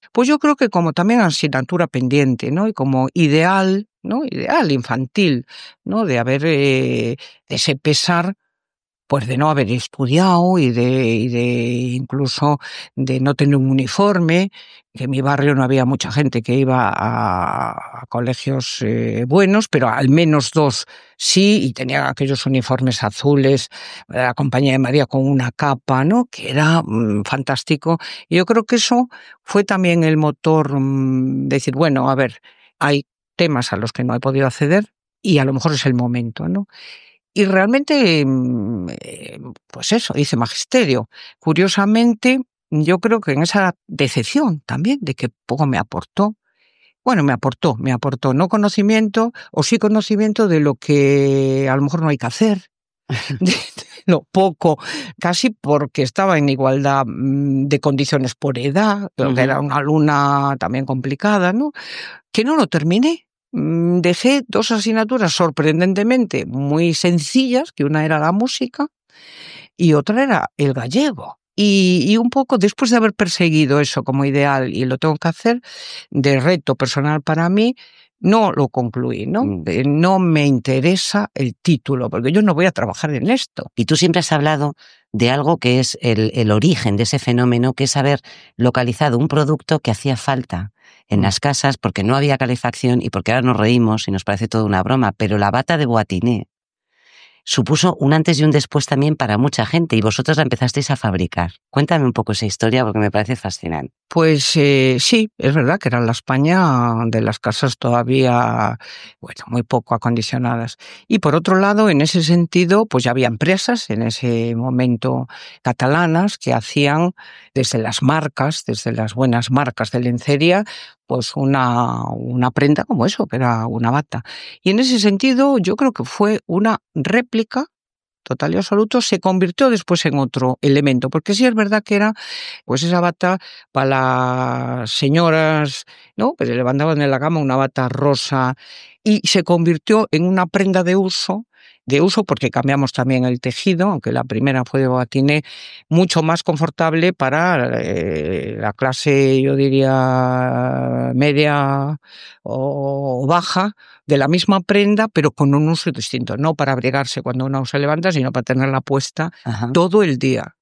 Pues yo creo que como también asignatura pendiente, ¿no? Y como ideal, ¿no? Ideal infantil, ¿no? De haber, de ese pesar, pues de no haber estudiado y de incluso de no tener un uniforme, que en mi barrio no había mucha gente que iba a colegios buenos, pero al menos 2 sí, y tenían aquellos uniformes azules, la Compañía de María con una capa, ¿no? Que era fantástico. Y yo creo que eso fue también el motor de decir, bueno, a ver, hay temas a los que no he podido acceder y a lo mejor es el momento, ¿no? Y realmente, pues eso, hice magisterio. Curiosamente, yo creo que en esa decepción también de que poco me aportó. Bueno, me aportó no conocimiento, o sí conocimiento de lo que a lo mejor no hay que hacer, de lo poco, casi porque estaba en igualdad de condiciones por edad, creo que era una alumna también complicada, ¿no? Que no lo terminé. Dejé 2 asignaturas sorprendentemente muy sencillas, que una era la música y otra era el gallego. Y un poco después de haber perseguido eso como ideal y lo tengo que hacer, de reto personal para mí, no lo concluí, ¿no? No me interesa el título, porque yo no voy a trabajar en esto. Y tú siempre has hablado de algo que es el origen de ese fenómeno, que es haber localizado un producto que hacía falta en las casas porque no había calefacción y porque ahora nos reímos y nos parece toda una broma, pero la bata de Boatiné supuso un antes y un después también para mucha gente y vosotros la empezasteis a fabricar. Cuéntame un poco esa historia porque me parece fascinante. Pues sí, es verdad que era la España de las casas todavía, bueno, muy poco acondicionadas. Y por otro lado, en ese sentido, pues ya había empresas en ese momento catalanas que hacían desde las marcas, desde las buenas marcas de lencería, pues una prenda como eso, que era una bata. Y en ese sentido, yo creo que fue una réplica total y absoluto, se convirtió después en otro elemento, porque sí es verdad que era, pues esa bata para las señoras, ¿no? Que se levantaban en la cama, una bata rosa, y se convirtió en una prenda de uso porque cambiamos también el tejido, aunque la primera fue de Boatiné, mucho más confortable para la clase, yo diría, media o baja, de la misma prenda, pero con un uso distinto, no para abrigarse cuando uno se levanta, sino para tenerla puesta todo el día.